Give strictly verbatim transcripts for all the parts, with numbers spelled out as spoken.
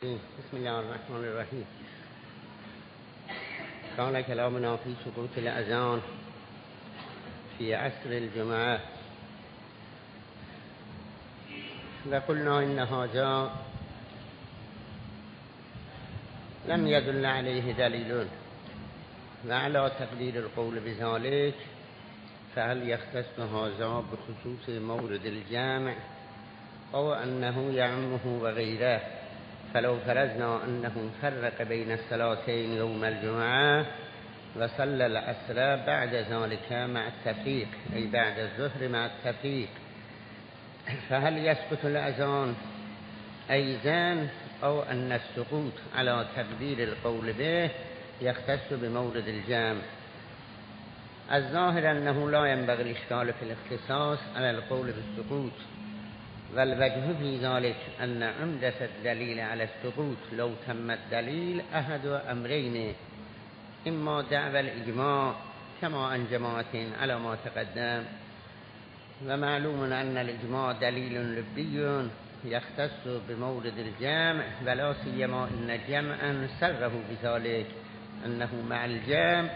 بسم الله الرحمن الرحیم. كان كلامنا في سقوط الأذان في عصر الجمعة، وقلنا إن هذا لم يدل عليه دليل، وعلى تقدير القول بذلك فهل يختص هذا بخصوص مورد الجامع أو أنه يعمه وغيره؟ فلو فرضنا أنه فرق بين الصلاتين يوم الجمعة وصلى العصر بعد ذلك مع التفريق، أي بعد الظهر مع التفريق، فهل يسقط الأذان أيضا أو أن السقوط على تقدير القول به يختص بمورد الجمع؟ الظاهر أنه لا ينبغي الإشكال في الاختصاص على القول بالسقوط، والوجه في ذلك أن عمدة الدليل على السقوط لو تم الدليل أحد أمرين: إما دعوى الإجماع كما عن جماعة على ما تقدم، ومعلوم أن الإجماع دليل لبي يختص بمورد الجمع، ولا سيما إن جمعا سره بذلك أنه مع الجمع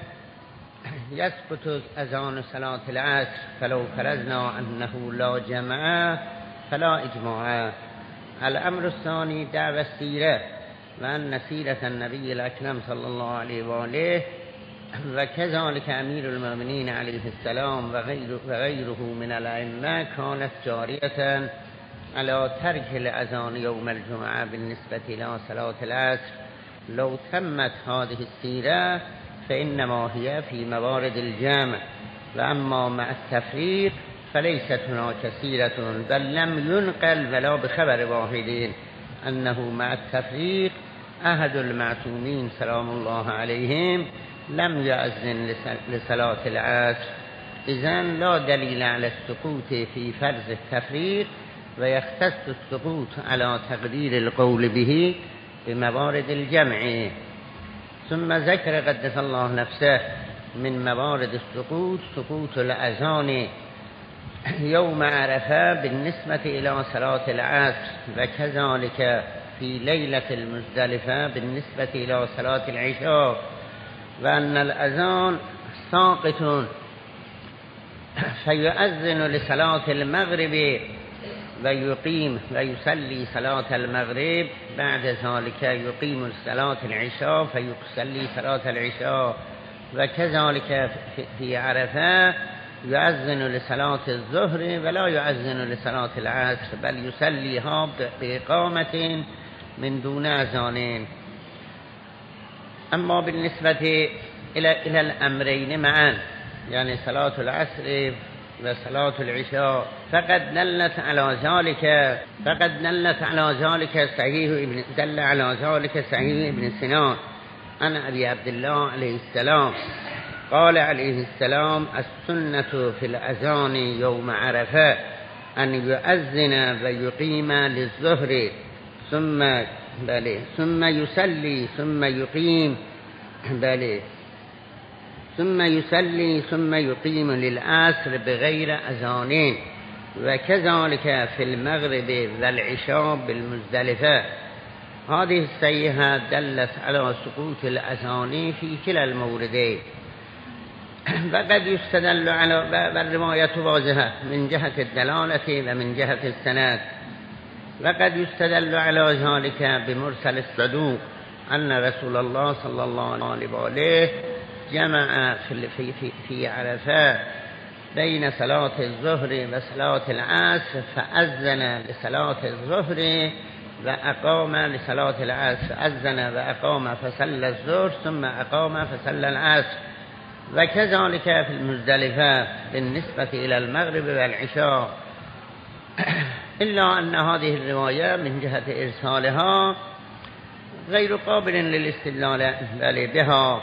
يسقط أذان صلاة العصر، فلو فرضنا أنه لا جمع فلا إجماع. الأمر الثاني دعوى السيرة، وأن سيرة النبي الأكرم صلى الله عليه وآله وكذلك أمير المؤمنين عليه السلام وغيره, وغيره من الأئمة كانت جارية على ترك الأذان يوم الجمعة بالنسبة إلى صلاة العصر. لو تمت هذه السيرة فإنما هي في موارد الجمع، وأما مع التفريق فليست هناك سيرة، بل لم ينقل ولا بخبر واحد أنه مع التفريق أحد المعصومين سلام الله عليهم لم يأذن لصلاة العصر. إذن لا دليل على السقوط في فرض التفريق، ويختص السقوط على تقدير القول به بموارد الجمع. ثم ذكر قدس الله نفسه من موارد السقوط سقوط الأذان يوم عرفة بالنسبة إلى صلاة العصر، وكذلك في ليلة المزدلفة بالنسبة إلى صلاة العشاء، وأن الأذان ساقط فيؤذن لصلاة المغرب ويقيم ويصلي صلاة المغرب، بعد ذلك يقيم صلاة العشاء فيصلي صلاة العشاء، وكذلك في عرفة يؤذن لصلاة الظهر ولا يؤذن لصلاة العصر، بل يصليها بإقامة من دون أذان. أما بالنسبة إلى إلى الأمرين معا، يعني صلاة العصر وصلاة العشاء، فقد دلت على ذلك فقد دلت على ذلك صحيح ابن دل على ذلك صحيح ابن سنان عن أبي عبد الله عليه السلام قال عليه السلام: السنة في الأذان يوم عرفة أن يؤذن ويقيم للظهر ثم بله ثم يصلي ثم يقيم بله ثم يصلي ثم يقيم للعصر بغير أذان، وكذلك في المغرب والعشاء بالمزدلفة. هذه الصيحة دلت على سقوط الأذان في كلا الموردين، وقد يستدل على والرواية واضحة من جهة الدلالة ومن جهة السند، وقد يستدل على ذلك بمرسل الصدوق أن رسول الله صلى الله عليه وآله جمع في في في, في عرفة بين صلاة الظهر وصلاة العصر، فأذن لصلاة الظهر وأقام لصلاة العصر، أذن وأقام فصلى الظهر ثم أقام فصلى العصر، وكذلك في المزدلفة بالنسبة إلى المغرب والعشاء، إلا أن هذه الرواية من جهة إرسالها غير قابل للاستدلال بها.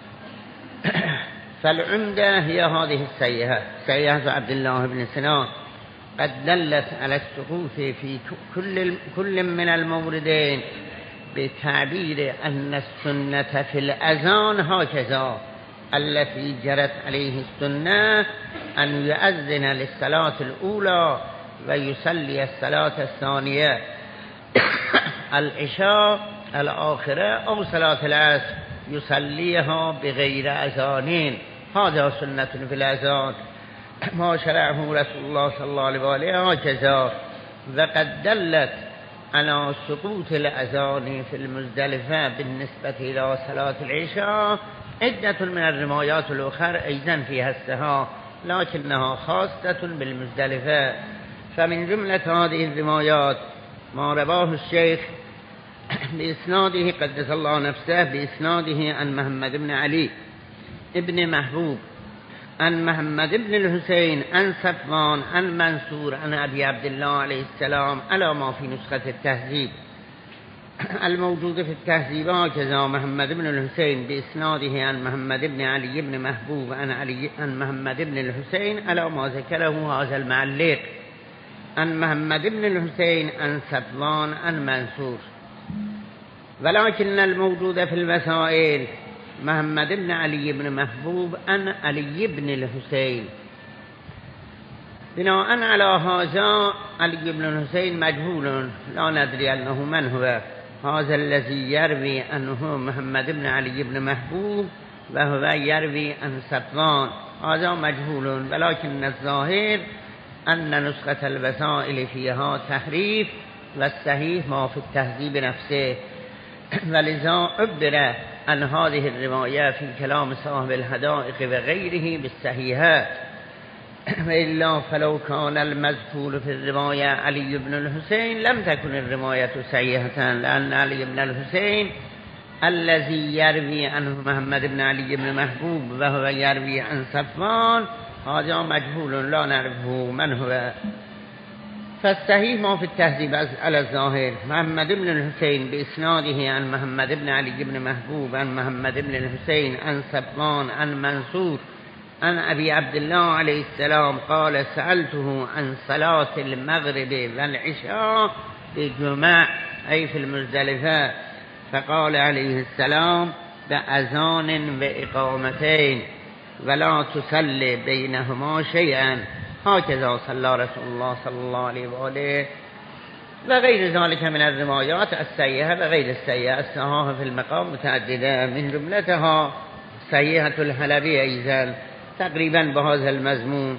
فالعمدة هي هذه السيئة سيئة عبد الله بن سنان، قد دلت على السقوط في كل كل من الموردين بتعبير أن السنة في الأذان هكذا التي جرت عليه السنة أن يؤذن للصلاة الأولى ويصلي الصلاة الثانية. العشاء الآخرة أو صلاة العصر يصليها بغير أذان. هذا سنة في الأذان ما شرعه رسول الله صلى الله عليه وآله هكذا. وقد دلت على سقوط الأذان في المزدلفة بالنسبة إلى صلاة العشاء عدة من الروايات الأخرى أيضا فيها السها، لكنها خاصة بالمزدلفة. فمن جملة هذه الروايات ما رواه الشيخ بإسناده قدس الله نفسه بإسناده عن محمد بن علي ابن محبوب عن محمد بن الحسين عن صفوان عن منصور عن أبي عبد الله عليه السلام على ما في نسخة التهذيب. الموجود في التهذيب هكذا: محمد بن الحسين بإسناده عن محمد بن علي بن محبوب عن علي عن محمد بن الحسين على ما ذكره هذا المعلق عن محمد بن الحسين عن صفوان عن منصور. ولكن الموجود في الوسائل محمد بن علي بن محبوب عن علي بن الحسين. بناء على هذا علي بن الحسين مجهول لا ندري أنه من هو. هذا الذي يروي أنه محمد بن علي بن محبوب وهو يروي عن صفوان هذا مجهول، ولكن الظاهر أن نسخة الوسائل فيها تحريف والصحيح ما في التهذيب نفسه. ولذا عبر عن هذه الرواية في كلام صاحب الحدائق وغيره بالصحيحات. وإلا فلو كان المذكور في الرواية علي بن الحسين لم تكن الرواية صحيحة، لأن علي بن الحسين الذي يروي عنه محمد بن علي بن محبوب وهو يروي عن صفوان هذا مجهول لا نعرفه من هو. فالصحيح ما في التهذيب على الظاهر محمد بن الحسين بإسناده عن محمد بن علي بن محبوب عن محمد بن الحسين عن صفوان عن منصور عن أبي عبد الله عليه السلام قال: سألته عن صلاة المغرب والعشاء بجمع أي في المزدلفة، فقال عليه السلام: بأذان وإقامتين ولا تصلي بينهما شيئا. هكذا صلى رسول الله صلى الله عليه وآله. وغير ذلك من الروايات السيئة وغير السيئة الصحاح في المقام متعددة، من جملتها سيئة الحلبي أيضا تقريبا بهذا المضمون: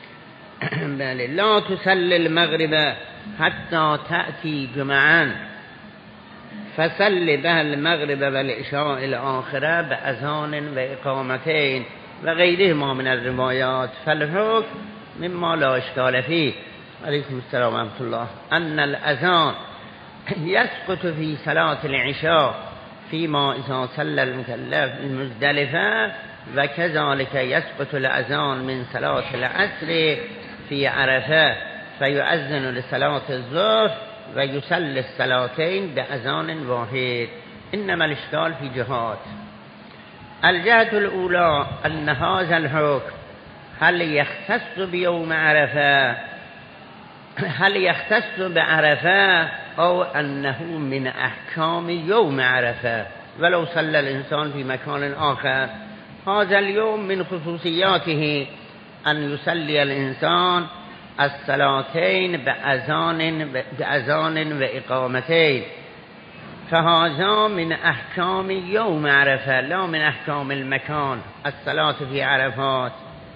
لا تصلي المغرب حتى تأتي جمعا فصل بها المغرب والعشاء الآخرة بأذان وإقامتين وغيرهما من الروايات. فالحكم مما لا إشكال فيه عليكم السلام ورحمة الله أن الأذان يسقط في صلاة العشاء فيما إذا صلى المكلف المزدلفة، وكذلك يسقط الأذان من صلاة العصر في عرفة فيؤذن لصلاة الظهر ويصلي الصلاتين بأذان واحد. إنما الإشكال في جهات. الجهة الأولى أن هذا الحكم هل يختص بيوم عرفة هل يختص بعرفة أو أنه من أحكام يوم عرفة ولو صلى الإنسان في مكان آخر. هذا اليوم من خصوصياته أن يصلي الإنسان الصلاتين بأذان بأذان وإقامتين، فهذا من أحكام يوم عرفة لا من أحكام المكان. الصلاة في عرفات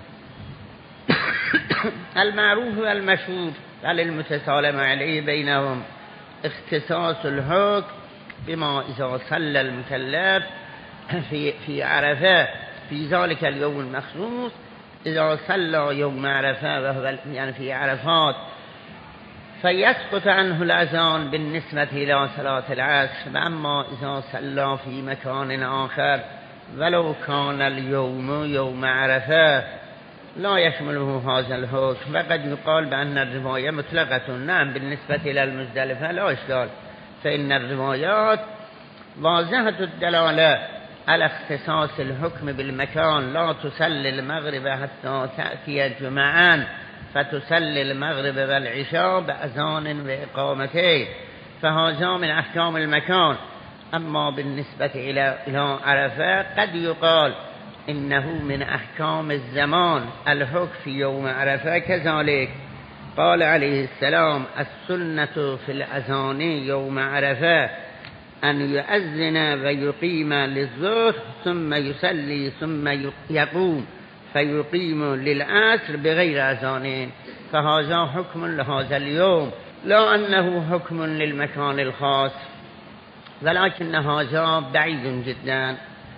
المعروف والمشهور بل المتسالم عليه بينهم اختصاص الحكم بما إذا صلى المكلف في في عرفة في ذلك اليوم المخصوص. إذا صلى يوم عرفة وهو يعني في عرفات فيسقط عنه الأذان بالنسبة إلى صلاة العصر. وأما إذا صلى في مكان آخر ولو كان اليوم يوم عرفة لا يشمله هذا الحكم. وقد يقال بأن الرواية مطلقة. نعم بالنسبة إلى المزدلفة لا إشكال، فإن الروايات واضحة الدلالة على اختصاص الحكم بالمكان. لا تصلي المغرب حتى تأتي جمعان فتصلي المغرب والعشاء بأذان وإقامتين، فهذا من أحكام المكان. أما بالنسبة إلى عرفة قد يقال إنه من أحكام الزمان. الحكم في يوم عرفة كذلك قال عليه السلام السنة في الأذان يوم عرفة أن يؤذن ويقيم للظهر ثم يصلي ثم يقوم فيقيم للعصر بغير أذان، فهذا حكم لهذا اليوم لا أنه حكم للمكان الخاص، ولكن هذا بعيد جدا.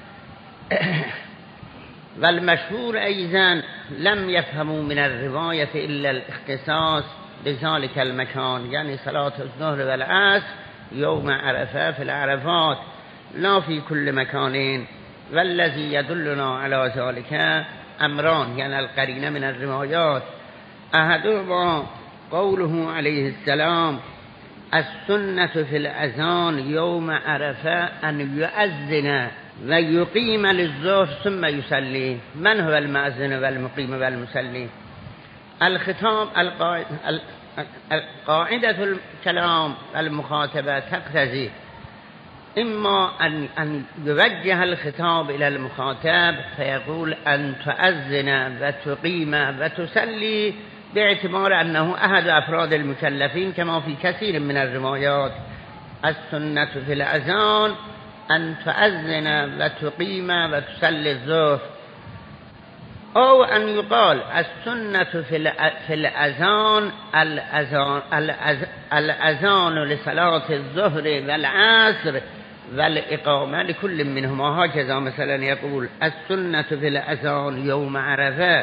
والمشهور أيضا لم يفهموا من الرواية إلا الاختصاص بذلك المكان، يعني صلاة الظهر والعصر يوم عرفة في العرفات لا في كل مكان. والذي يدلنا على ذلك أمران، يعني القرينة من الروايات، أحدهما قوله عليه السلام السنة في الأذان يوم عرفة أن يؤذن ويقيم للظهر ثم يصلي. من هو المؤذن والمقيم والمصلي؟ الخطاب القاعدة الكلام المخاطبة تقتضي إما أن أن يوجه الخطاب إلى المخاطب فيقول أن تؤذن وتقيم وتصلي باعتبار أنه أحد أفراد المكلفين كما في كثير من الروايات. السنة في الأذان أن تؤذن وتقيم وتصلي الظهر، أو أن يقال السنة في الأذان الأذان الأذان لصلاة الظهر والعصر والإقامة لكل منهما. هكذا مثلا يقول السنة في الأذان يوم عرفة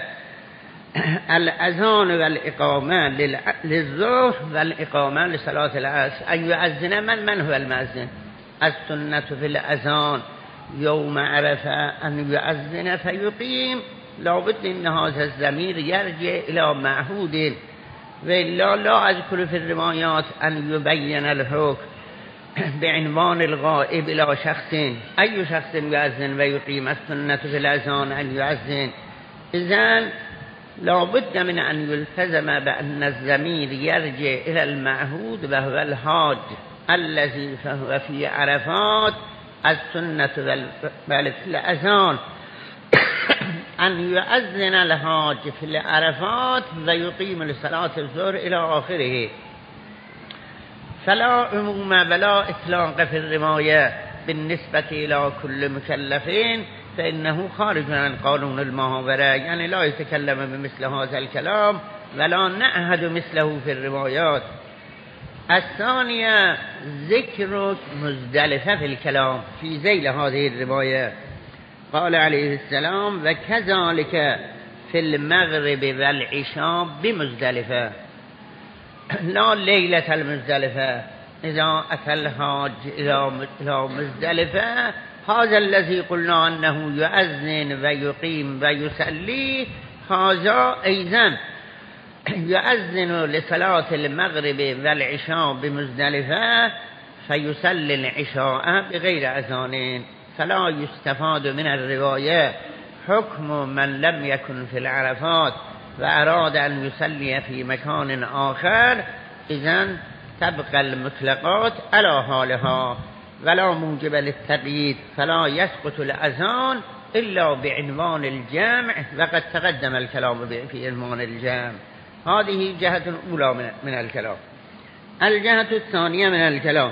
الأذان والإقامة للظهر والإقامة لصلاة العصر. أن يؤذن من من هو المؤذن؟ السنة في الأذان يوم عرفة أن يؤذن فيقيم، لابد أن هذا الضمير يرجع إلى معهود، وإلا لا أذكر في الروايات أن يبين الحكم بعنوان الغائب إلى شخص. أي شخص يؤذن ويقيم؟ السنة في الأذان أن يؤذن. إذن لابد من أن يلتزم بأن الضمير يرجع إلى المعهود وهو الحاج الذي فهو في عرفات. السنة في الأذان أن يؤذن الحاج في العرفات ويقيم لصلاة الظهر إلى آخره. فلا عموم ولا إطلاق في الرواية بالنسبة إلى كل مكلفين، فإنه خارج عن قانون المحاورة، يعني لا يتكلم بمثل هذا الكلام ولا نعهد مثله في الروايات. الثانية ذكر مزدلفة في الكلام في ذيل هذه الرواية. قال عليه السلام وكذلك في المغرب والعشاء بمزدلفة، لا ليلة المزدلفة. إذا أتى الحاج إلى مزدلفة هذا الذي قلنا أنه يؤذن ويقيم ويصلي، هذا أيضا يؤذن لصلاة المغرب والعشاء بمزدلفة فيصلي العشاء بغير أذان. فلا يستفاد من الرواية حكم من لم يكن في العرفات وأراد أن يصلي في مكان آخر، إذن تبقى المطلقات على حالها ولا موجب للتقييد، فلا يسقط الأذان إلا بعنوان الجامع، وقد تقدم الكلام في عنوان الجامع. هذه جهة أولى من الكلام. الجهة الثانية من الكلام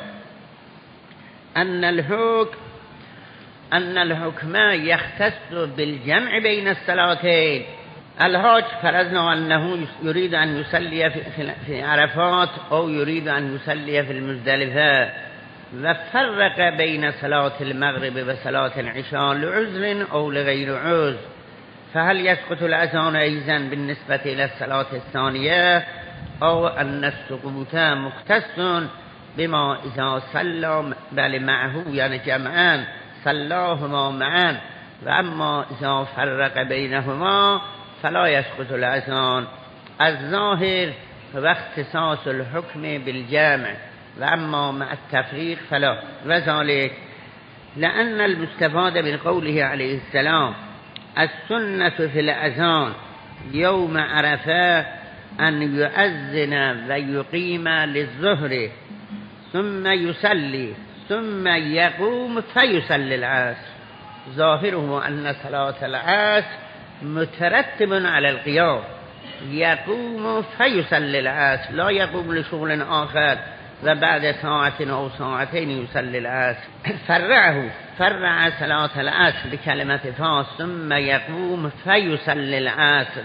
أن الحكم أن الحكم يختص بالجمع بين الصلاتين. الحاج فرضنا أنه يريد أن يصلي في عرفات أو يريد أن يصلي في المزدلفة، وفرق بين صلاة المغرب وصلاة العشاء لعذر أو لغير عذر، فهل يسقط الأذان أيضا بالنسبة إلى الصلاة الثانية، أو أن السقوط مختص بما إذا صلى بل معه يعني جمعان صلاهما معا، وأما إذا فرق بينهما فلا يسقط الأذان. الظاهر هو اختصاص الحكم بالجامع، وأما مع التفريق فلا، وذلك لأن المستفاد من قوله عليه السلام السنة في الأذان يوم عرفة أن يؤذن ويقيم للظهر ثم يصلي ثم يقوم فيصلي العصر، ظاهره أن صلاة العصر مترتب على القيام، يقوم فيصلي العصر لا يقوم لشغل آخر و بعد ساعت أو ساعتين يصلي العصر. فرعه فرع صلاة العصر بكلمة فاس ثم يقوم فيصلي العصر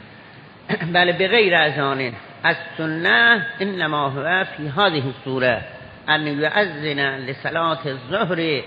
بل بغير أذان. السنة إنما هو في هذه الصورة أن يؤذن لصلاة الظهر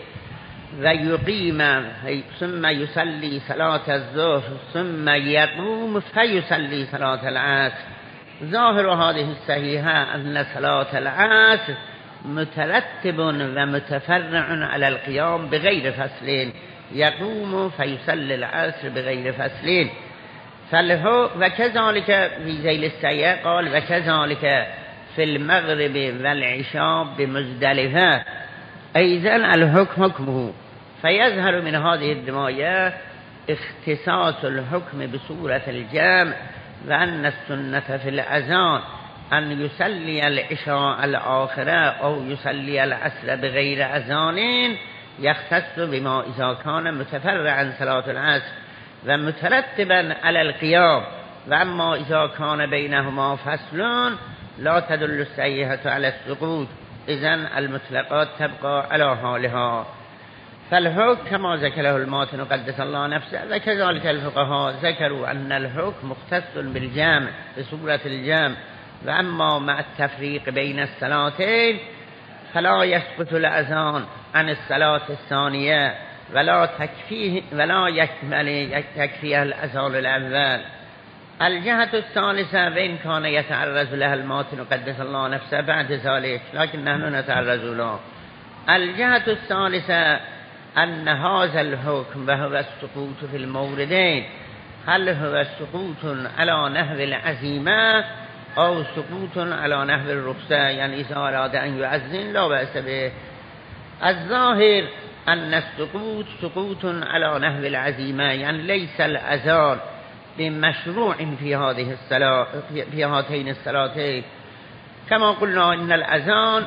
ويقيم ثم يصلي صلاة الظهر ثم يقوم فيصلي صلاة العصر. ظاهر هذه الصحيحة أن صلاة العصر مترتب ومتفرع على القيام بغير فصلين، يقوم فيصلي العصر بغير فصلين. فله وكذلك في ذيل السيئة قال وكذلك في المغرب والعشاء بمزدلفة. أيضا الحكم حكمه. فيظهر من هذه الرواية اختصاص الحكم بصورة الجمع، وأن السنة في الأذان أن يصلي العشاء الآخرة أو يصلي العصر بغير أذان، يختص بما إذا كان متفرعا صلاة العصر ومترتبا على القيام، وأما إذا كان بينهما فصل لا تدل الصحيحة على السقوط، إذن المطلقات تبقى على حالها. فالحكم كما ذكره الماتن قدس الله نفسه، وكذلك الفقهاء ذكروا أن الحكم مختص بالجمع بصورة الجمع، وأما مع التفريق بين الصلاتين فلا يسقط الأذان عن الصلاة الثانية ولا تكفيه ولا يكمل تكفيه الأذان الأول. الجهة الثالثة وإن كان يتعرض لها الماتن قدس الله نفسه بعد ذلك، لكن نحن نتعرض له. الجهة الثالثة أن هذا الحكم وهو السقوط في الموردين، هل هو سقوط على نحو العزيمة أو سقوط على نحو الرخصة، يعني إذا أراد أن يؤذن لا بأس به. الظاهر أن السقوط سقوط على نحو العزيمة، يعني ليس الأذان بمشروع في هذه الصلاة في هاتين الصلاتين، كما قلنا إن الأذان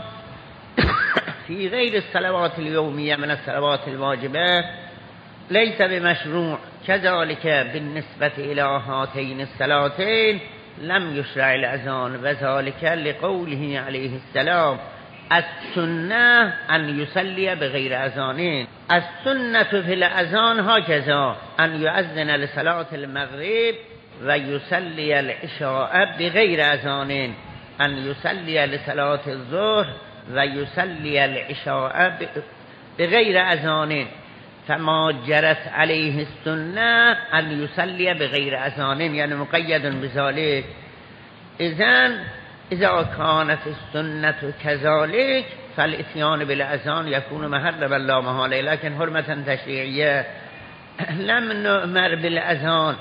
في غير الصلوات اليومية من الصلوات الواجبة ليس بمشروع، كذلك بالنسبة إلى هاتين الصلاتين لم يشرع الأذان، وذلك لقوله عليه السلام السنة أن يصلي بغير أذانين. السنة في الأذان هكذا أن يؤذن لصلاة المغرب ويصلي العشاء بغير أذانين، أن يصلي لصلاة الظهر ويصلي العشاء بغير أذان. فما جرت عليه السنة أن يصلي بغير أذان، يعني مقيد بذلك. إذن إذا كانت السنة كذلك فالإتيان بالأذان يكون محرما لا محالة، لكن حرمة تشريعية لم نؤمر بالأذان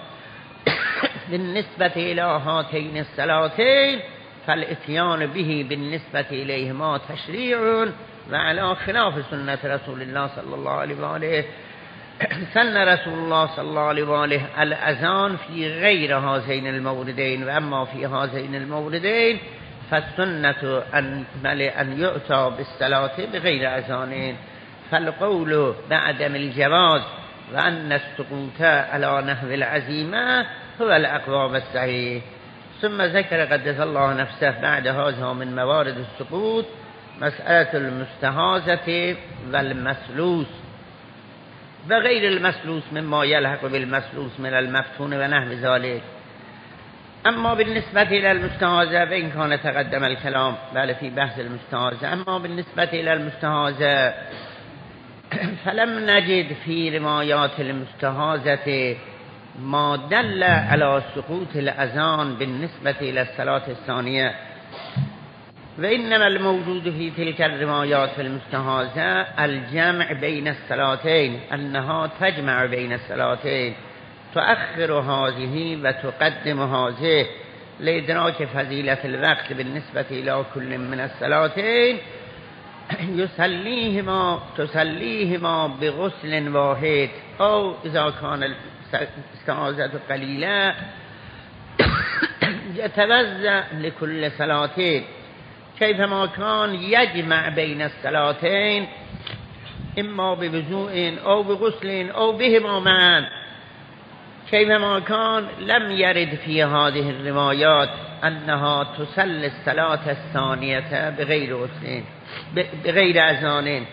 بالنسبة إلى هاتين الصلاتين، فالإتيان به بالنسبة إليهما تشريع وعلى خلاف سنة رسول الله صلى الله عليه وآله. سن رسول الله صلى الله عليه وآله الأذان في غير هذين الموردين، وأما في هذين الموردين فالسنة أن أن يؤتى بالصلاة بغير أذان. فالقول بعدم الجواز وأن السقوط على نحو العزيمة هو الأقوى والصحيح. ثم ذكر قدس الله نفسه بعد هذا من موارد السقوط مسألة المستهازة والمسلوس وغير المسلوس مما يلحق بالمسلوس من المفتون ونحو ذلك. أما بالنسبة إلى المستهازة فإن كان تقدم الكلام بل في بحث المستهازة، أما بالنسبة إلى المستهازة فلم نجد في روايات المستهازة ما دل على سقوط الأذان بالنسبة إلى الصلاة الثانية، وإنما الموجود في تلك الروايات في المستهازة الجمع بين الصلاتين، أنها تجمع بين الصلاتين، تؤخر هذه وتقدم هذه لإدراك فضيلة الوقت بالنسبة إلى كل من الصلاتين. يصليهما تصليهما بغسل واحد، أو إذا كان الاستعاذة قليلة يتوزع لكل صلاتين كيفما كان، يجمع بين الصلاتين إما بوضوء أو بغسل أو بهما معا، كيفما كان لم يرد في هذه الروايات أنها تصلي الصلاة الثانية بغير غسل بغير أذان.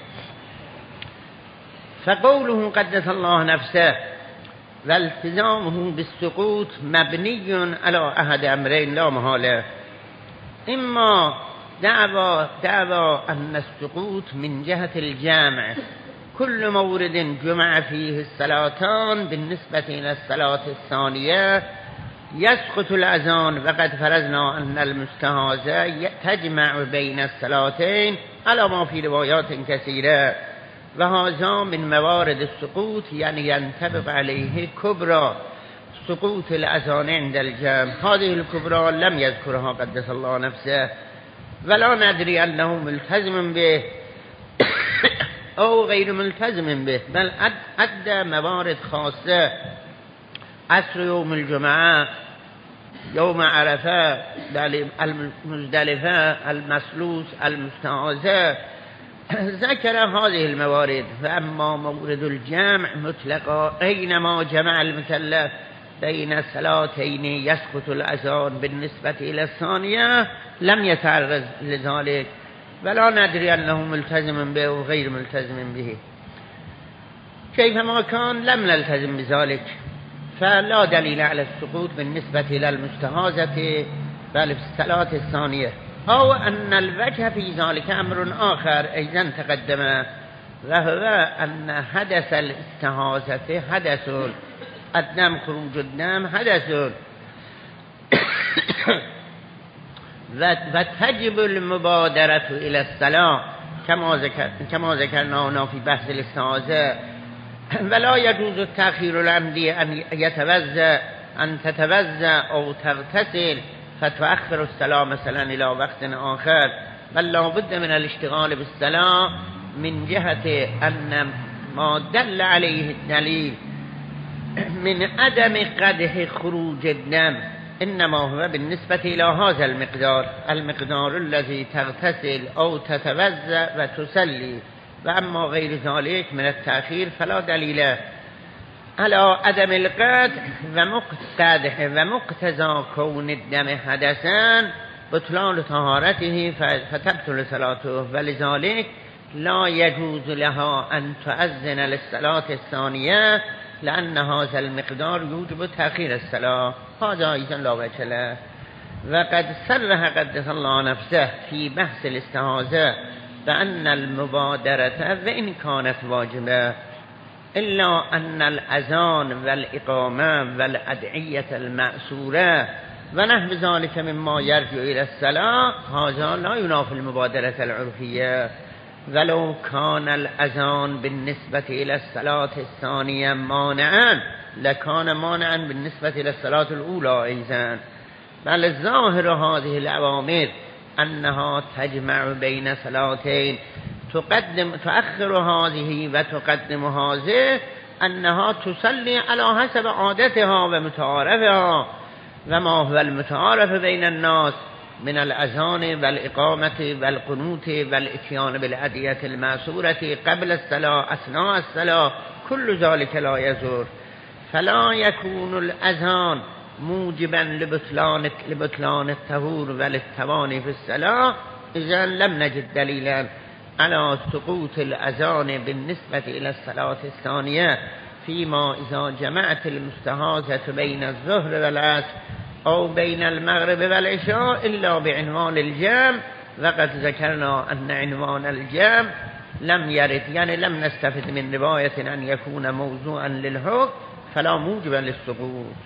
فقوله قدس الله نفسه والتزامه بالسقوط مبني على أحد أمرين لا محالة: إما دعوى دعوى أن السقوط من جهة الجامع، كل مورد جمع فيه الصلاتان بالنسبة إلى الصلاة الثانية يسقط الأذان، وقد فرضنا أن المستهازة تجمع بين الصلاتين على ما في روايات كثيرة، وهذا من موارد السقوط، يعني ينطبق عليه كبرى سقوط الأذان عند الجمع. هذه الكبرى لم يذكرها قدس الله نفسه، ولا ندري أنه ملتزم به أو غير ملتزم به، بل أدى موارد خاصة: عصر يوم الجمعة، يوم عرفة، المزدلفة، المسلوس، المستعاذة، ذكر هذه الموارد. فأما مورد الجمع مطلقا أينما جمع المكلف بين الصلاتين يسقط الأذان بالنسبة إلى الثانية لم يتعرض لذلك، ولا ندري أنه ملتزم به وغير ملتزم به. كيفما كان لم نلتزم بذلك، فلا دليل على السقوط بالنسبة إلى المستهازة بل في الصلاة الثانية. أو أن الوجه في ذلك أمر آخر أيضا تقدم، وهو أن حدث الاستهازة حدث، الدم خروج الدم حدث، وتجب المبادرة إلى الصلاة كما ذكر كما ذكرنا في بحث الاستهازة. ولا يجوز التأخير العمدي أن يتوزع أن تتوزع أو تغتسل فتؤخر الصلاة مثلا إلى وقت آخر، بل لا بد من الاشتغال بالصلاة من جهة أن ما دل عليه الدليل من عدم قدح خروج الدم إنما هو بالنسبة إلى هذا المقدار المقدار الذي تغتسل أو تتوزع وتسلي، وأما غير ذلك من التأخير فلا دليل على عدم القدح ومقتدح ومقتضى كون الدم حدثا بطلان طهارته فتبطل صلاته، ولذلك لا يجوز لها أن تؤذن للصلاة الثانية لأن هذا المقدار يوجب تأخير الصلاة. هذا أيضا لا وجه له. وقد صرح قدس الله نفسه في بحث الاستهازة بأن المبادرة وإن كانت واجبة إلا أن الأذان والإقامة والأدعية المأسورة ونحو ذلك مما يرجع إلى الصلاة هذا لا ينافي المبادرة العرفية، ولو كان الأذان بالنسبة إلى الصلاة الثانية مانعا لكان مانعا بالنسبة إلى الصلاة الأولى أيضا. بل الظاهر هذه الأوامر أنها تجمع بين صلاتين، تقدم تؤخر هذه وتقدم هذه، أنها تصلي على حسب عادتها ومتعارفها، وما هو المتعارف بين الناس من الأذان والإقامة والقنوت والإتيان بالأدعية المأسورة قبل الصلاة أثناء الصلاة، كل ذلك لا يزور، فلا يكون الأذان موجبا لبطلان لبطلان الطهور وللتواني في الصلاة. إذا لم نجد دليلا على سقوط الأذان بالنسبة إلى الصلاة الثانية فيما إذا جمعت المستهازة بين الظهر والعصر أو بين المغرب والعشاء إلا بعنوان الجمع، وقد ذكرنا أن عنوان الجمع لم يرد، يعني لم نستفد من رواية أن يكون موضوعا للحكم فلا موجبا للسقوط.